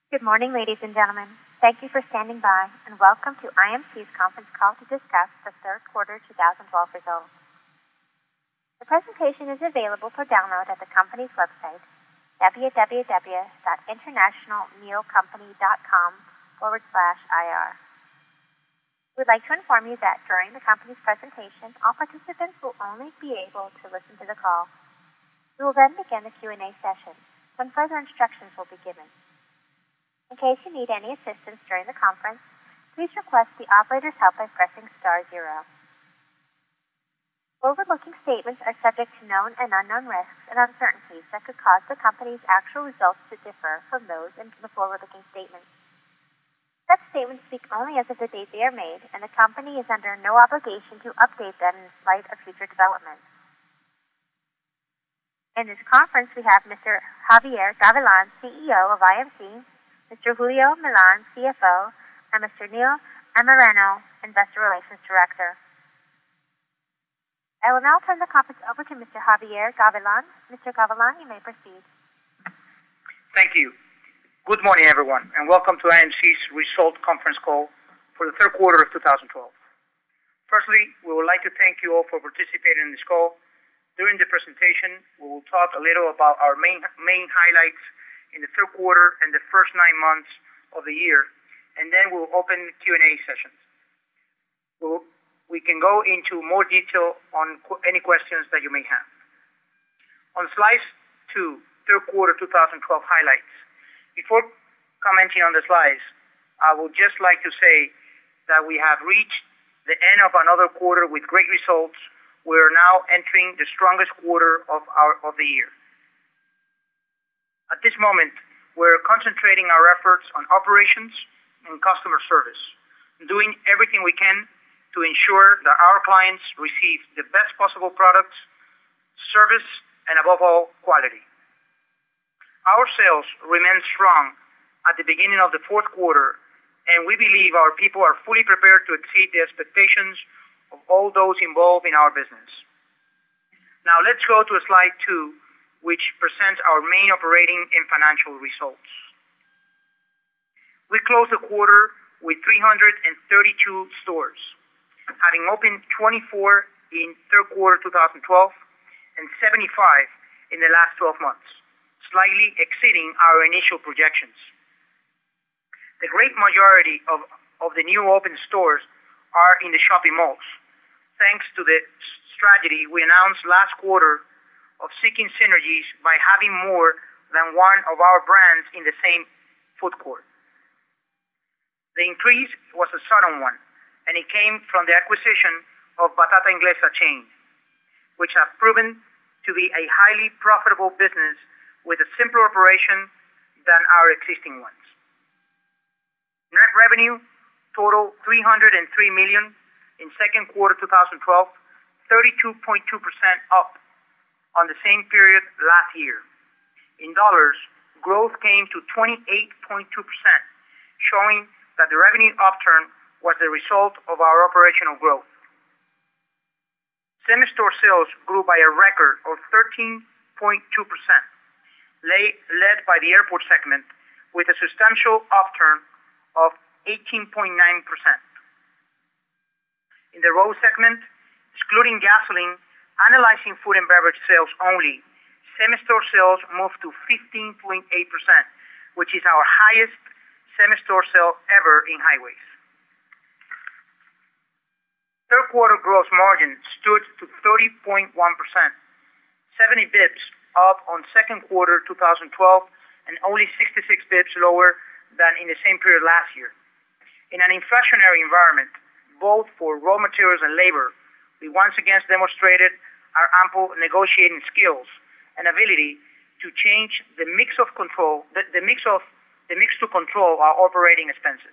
Good morning, ladies and gentlemen. Thank you for standing by, and welcome to IMC's conference call to discuss the third quarter 2012 results. The presentation is available for download at the company's website, www.internationalneocompany.com/ir. We'd like to inform you that during the company's presentation, all participants will only be able to listen to the call. We will then begin the Q&A session, when further instructions will be given. In case you need any assistance during the conference, please request the operator's help by pressing *0. Forward-looking statements are subject to known and unknown risks and uncertainties that could cause the company's actual results to differ from those in the forward-looking statements. Such statements speak only as of the date they are made, and the company is under no obligation to update them in light of future developments. In this conference, we have Mr. Javier Gavilan, CEO of IMC, Mr. Julio Milan, CFO, and Mr. Neil Amareno, Investor Relations Director. I will now turn the conference over to Mr. Javier Gavilan. Mr. Gavilan, you may proceed. Thank you. Good morning, everyone, and welcome to IMC's result conference call for the third quarter of 2012. Firstly, we would like to thank you all for participating in this call. During the presentation, we will talk a little about our main highlights in the third quarter and the first 9 months of the year, and then we'll open Q&A sessions. We can go into more detail on any questions that you may have. On slide 2, third quarter 2012 highlights. Before commenting on the slides, I would just like to say that we have reached the end of another quarter with great results. We're now entering the strongest quarter of the year. At this moment, we're concentrating our efforts on operations and customer service, doing everything we can to ensure that our clients receive the best possible products, service, and above all, quality. Our sales remain strong at the beginning of the fourth quarter, and we believe our people are fully prepared to exceed the expectations of all those involved in our business. Now let's go to slide 2, which presents our main operating and financial results. We closed the quarter with 332 stores, having opened 24 in third quarter 2012 and 75 in the last 12 months, slightly exceeding our initial projections. The great majority of the new open stores are in the shopping malls, thanks to the strategy we announced last quarter of seeking synergies by having more than one of our brands in the same food court. The increase was a sudden one, and it came from the acquisition of Batata Inglesa chain, which have proven to be a highly profitable business with a simpler operation than our existing ones. Net revenue totaled $303 million in second quarter 2012, 32.2% up on the same period last year. In dollars, growth came to 28.2%, showing that the revenue upturn was the result of our operational growth. Same-store sales grew by a record of 13.2%, led by the airport segment with a substantial upturn of 18.9%. In the road segment, excluding gasoline, analyzing food and beverage sales only, same-store sales moved to 15.8%, which is our highest same-store sale ever in highways. Third quarter gross margin stood to 30.1%, 70 bips up on second quarter 2012 and only 66 bips lower than in the same period last year. In an inflationary environment, both for raw materials and labor, we once again demonstrated our ample negotiating skills and ability to change the mix to control our operating expenses.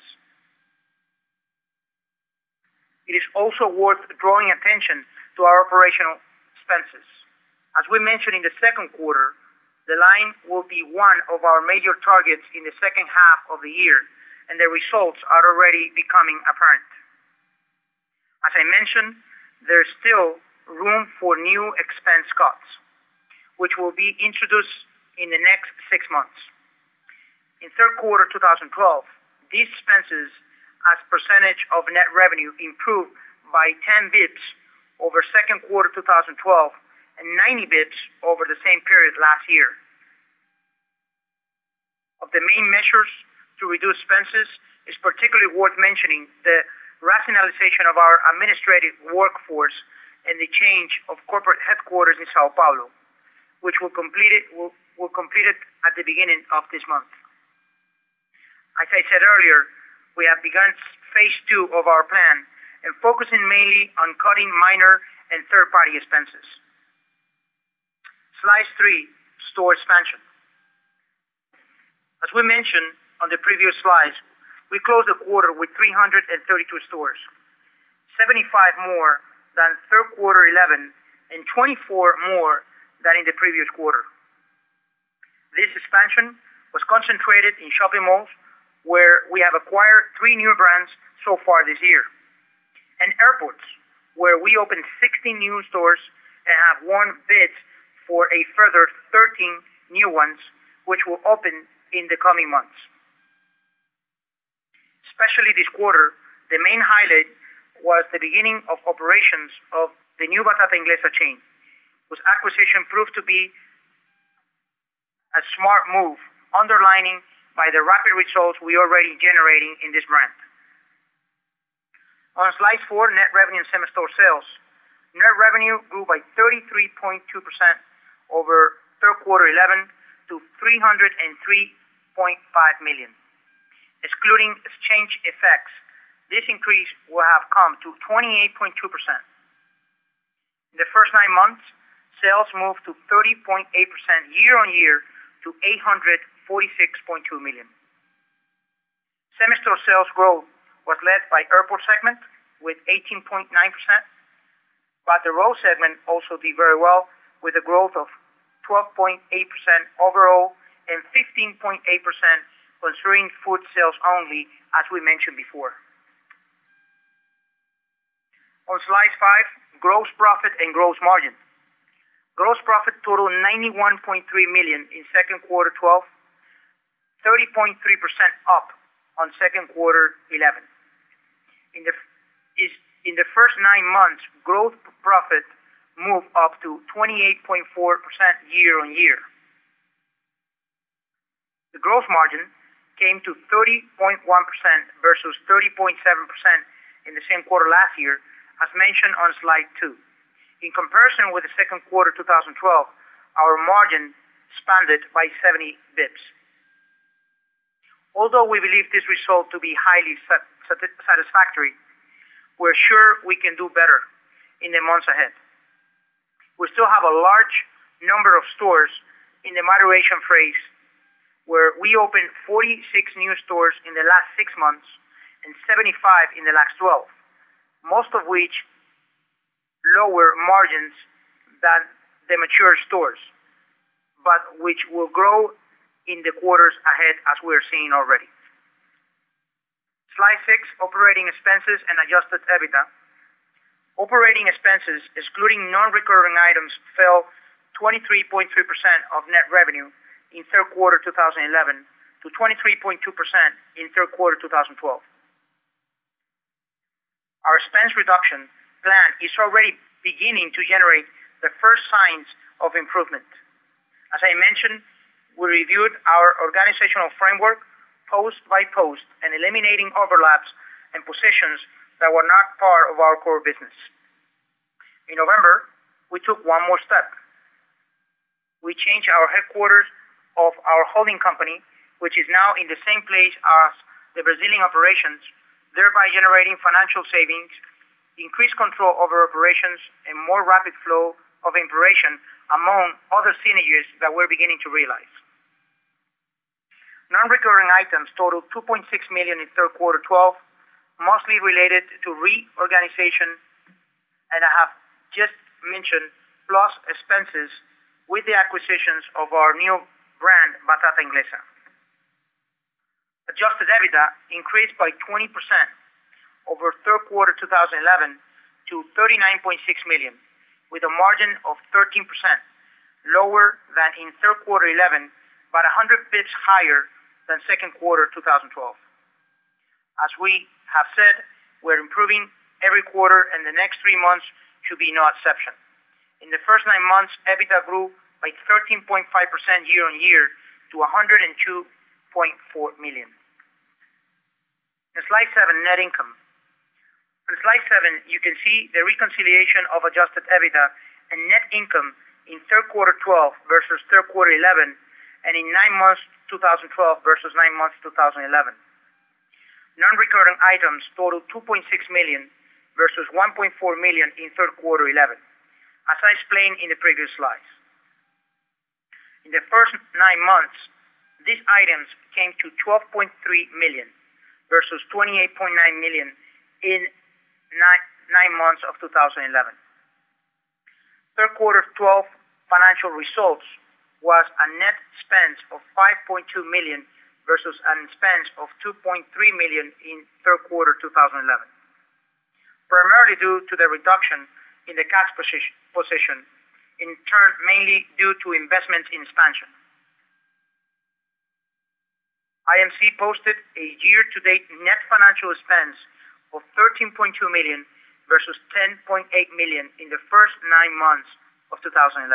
It is also worth drawing attention to our operational expenses. As we mentioned in the second quarter, the line will be one of our major targets in the second half of the year, and the results are already becoming apparent. As I mentioned, there is still room for new expense cuts, which will be introduced in the next 6 months. In third quarter 2012, these expenses as percentage of net revenue improved by 10 bips over second quarter 2012 and 90 bips over the same period last year. Of the main measures to reduce expenses, it's particularly worth mentioning the rationalization of our administrative workforce and the change of corporate headquarters in Sao Paulo, which will complete it at the beginning of this month. As I said earlier, we have begun phase 2 of our plan and focusing mainly on cutting minor and third-party expenses. Slide 3, store expansion. As we mentioned on the previous slides, we closed the quarter with 332 stores, 75 more than third quarter 11 and 24 more than in the previous quarter. This expansion was concentrated in shopping malls where we have acquired 3 new brands so far this year, and airports where we opened 16 new stores and have won bids for a further 13 new ones which will open in the coming months. Especially this quarter, the main highlight was the beginning of operations of the new Batata Inglesa chain, whose acquisition proved to be a smart move, underlining by the rapid results we are already generating in this brand. On slide 4, net revenue and same-store sales. Net revenue grew by 33.2% over third quarter 11 to 303.5 million. Excluding exchange effects, this increase will have come to 28.2%. In the first 9 months, sales moved to 30.8% year-on-year to 846.2 million. Same-store sales growth was led by airport segment with 18.9%, but the road segment also did very well with a growth of 12.8% overall and 15.8% considering food sales only, as we mentioned before. On slide 5, gross profit and gross margin. Gross profit totaled 91.3 million in second quarter 12, 30.3% up on second quarter 11. In the first 9 months, gross profit moved up to 28.4% year-on-year. The gross margin came to 30.1% versus 30.7% in the same quarter last year, as mentioned on slide 2. In comparison with the second quarter 2012, our margin expanded by 70 bips. Although we believe this result to be highly satisfactory, we're sure we can do better in the months ahead. We still have a large number of stores in the maturation phase where we opened 46 new stores in the last 6 months and 75 in the last 12, most of which lower margins than the mature stores, but which will grow in the quarters ahead as we're seeing already. Slide 6, operating expenses and adjusted EBITDA. Operating expenses, excluding non-recurring items, fell 23.3% of net revenue in third quarter 2011 to 23.2% in third quarter 2012. Our expense reduction plan is already beginning to generate the first signs of improvement. As I mentioned, we reviewed our organizational framework post by post and eliminating overlaps and positions that were not part of our core business. In November, we took one more step. We changed our headquarters of our holding company, which is now in the same place as the Brazilian operations, thereby generating financial savings, increased control over operations, and more rapid flow of information, among other synergies that we're beginning to realize. Non-recurring items totaled 2.6 million in third quarter 12, mostly related to reorganization, and I have just mentioned, plus expenses with the acquisitions of our new brand, Batata Inglesa. Adjusted EBITDA increased by 20% over third quarter 2011 to 39.6 million, with a margin of 13%, lower than in third quarter 11, but 100 bits higher than second quarter 2012. As we have said, we're improving every quarter, and the next 3 months should be no exception. In the first 9 months, EBITDA grew by 13.5% year-on-year to $102.4 million. In slide 7, net income. On slide 7, you can see the reconciliation of adjusted EBITDA and net income in third quarter 12 versus third quarter 11, and in 9 months 2012 versus 9 months 2011. Non-recurring items totaled $2.6 million versus $1.4 million in third quarter 11, as I explained in the previous slides. In the first 9 months, these items came to $12.3 million versus $28.9 million in 9 months of 2011. Third quarter 12 financial results was a net expense of $5.2 million versus an expense of $2.3 million in third quarter 2011, primarily due to the reduction in the cash position, in turn mainly due to investments in expansion. IMC posted a year-to-date net financial expense of $13.2 million versus $10.8 million in the first 9 months of 2011.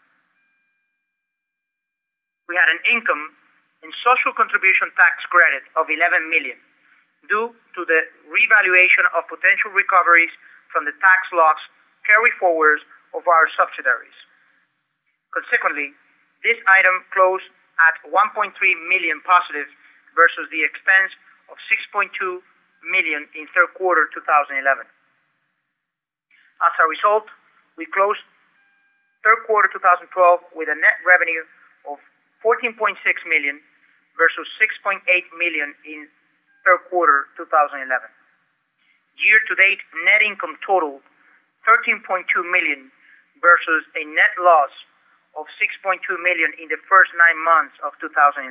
We had an income in social contribution tax credit of $11 million due to the revaluation of potential recoveries from the tax loss carry-forwards of our subsidiaries. Consequently, this item closed at $1.3 million positive versus the expense of $6.2 million in third quarter 2011. As a result, we closed third quarter 2012 with a net revenue of $14.6 million versus $6.8 million in third quarter 2011. Year-to-date net income totaled $13.2 million versus a net loss of $6.2 million in the first 9 months of 2011.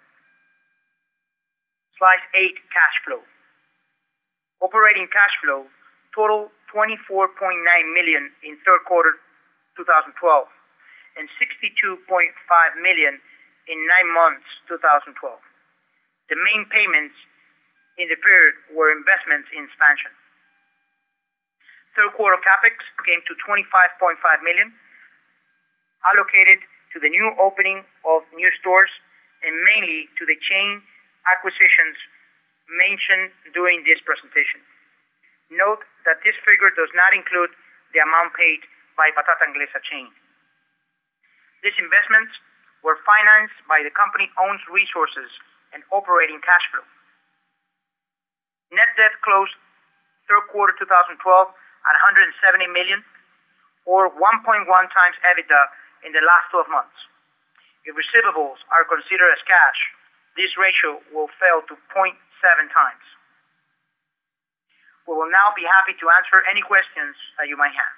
Slide 8, cash flow. Operating cash flow totaled $24.9 million in third quarter 2012 and $62.5 million in 9 months 2012. The main payments in the period were investments in expansion. Third quarter capex came to $25.5 million, allocated to the new opening of new stores and mainly to the chain acquisitions mentioned during this presentation. Note that this figure does not include the amount paid by Patata Inglesa chain. These investments were financed by the company-owned resources and operating cash flow. Net debt closed third quarter 2012 at $170 million, or 1.1 times EBITDA in the last 12 months. If receivables are considered as cash, this ratio will fall to 0.7 times. We will now be happy to answer any questions that you might have.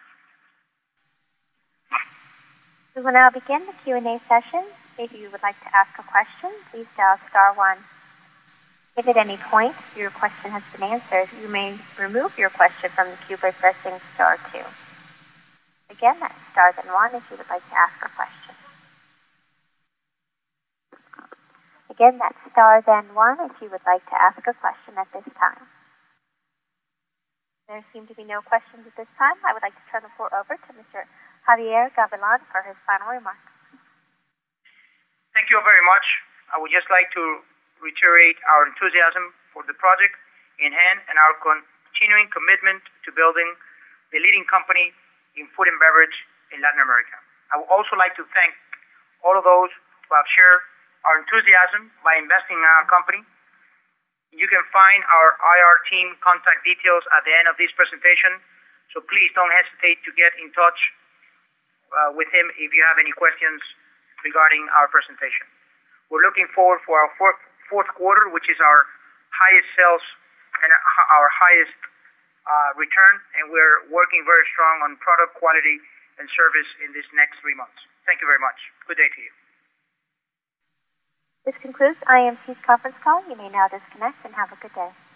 We will now begin the Q&A session. If you would like to ask a question, please dial *1. If at any point your question has been answered, you may remove your question from the queue by pressing *2. Again, that's *1 if you would like to ask a question. Again, that's *1 if you would like to ask a question at this time. There seem to be no questions at this time. I would like to turn the floor over to Mr. Javier Gavilan for his final remarks. Thank you very much. I would just like to reiterate our enthusiasm for the project in hand and our continuing commitment to building the leading company in food and beverage in Latin America. I would also like to thank all of those who have shared our enthusiasm by investing in our company. You can find our IR team contact details at the end of this presentation, so please don't hesitate to get in touch with him if you have any questions regarding our presentation. We're looking forward for our fourth quarter, which is our highest sales and our highest return, and we're working very strong on product quality and service in this next 3 months. Thank you very much. Good day to you. This concludes IMC's conference call. You may now disconnect and have a good day.